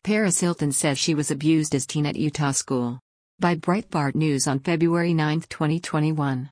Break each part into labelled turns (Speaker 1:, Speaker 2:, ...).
Speaker 1: Paris Hilton says she was abused as teen at Utah school. By Breitbart News on February 9, 2021.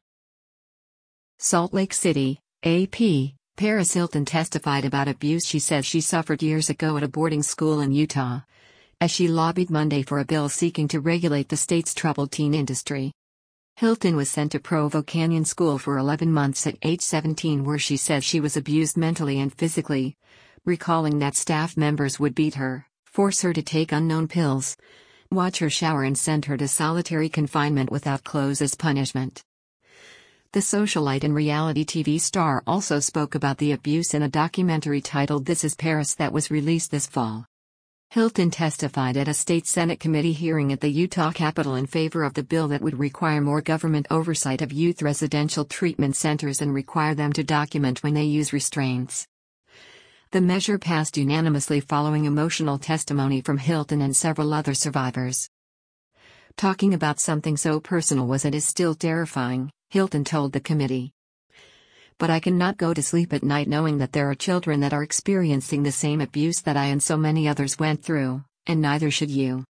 Speaker 1: Salt Lake City, AP. Paris Hilton testified about abuse she says she suffered years ago at a boarding school in Utah, as she lobbied Monday for a bill seeking to regulate the state's troubled teen industry. Hilton was sent to Provo Canyon School for 11 months at age 17, where she says she was abused mentally and physically, recalling that staff members would beat her, force her to take unknown pills, watch her shower, and send her to solitary confinement without clothes as punishment. The socialite and reality TV star also spoke about the abuse in a documentary titled This Is Paris that was released this fall. Hilton testified at a state Senate committee hearing at the Utah Capitol in favor of the bill that would require more government oversight of youth residential treatment centers and require them to document when they use restraints. The measure passed unanimously following emotional testimony from Hilton and several other survivors. Talking about something so personal was and is still terrifying, Hilton told the committee. But I cannot go to sleep at night knowing that there are children that are experiencing the same abuse that I and so many others went through, and neither should you.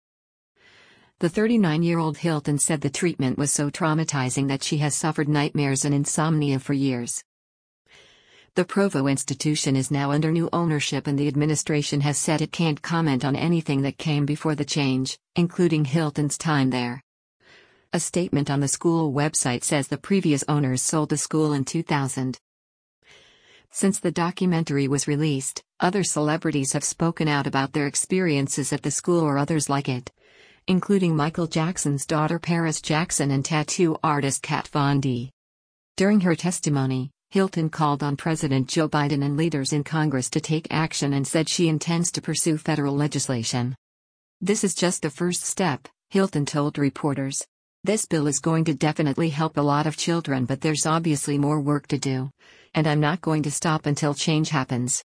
Speaker 1: The 39-year-old Hilton said the treatment was so traumatizing that she has suffered nightmares and insomnia for years. The Provo institution is now under new ownership, and the administration has said it can't comment on anything that came before the change, including Hilton's time there. A statement on the school website says the previous owners sold the school in 2000. Since the documentary was released, other celebrities have spoken out about their experiences at the school or others like it, including Michael Jackson's daughter Paris Jackson and tattoo artist Kat Von D. During her testimony, Hilton called on President Joe Biden and leaders in Congress to take action and said she intends to pursue federal legislation. This is just the first step, Hilton told reporters. This bill is going to definitely help a lot of children, but there's obviously more work to do. And I'm not going to stop until change happens.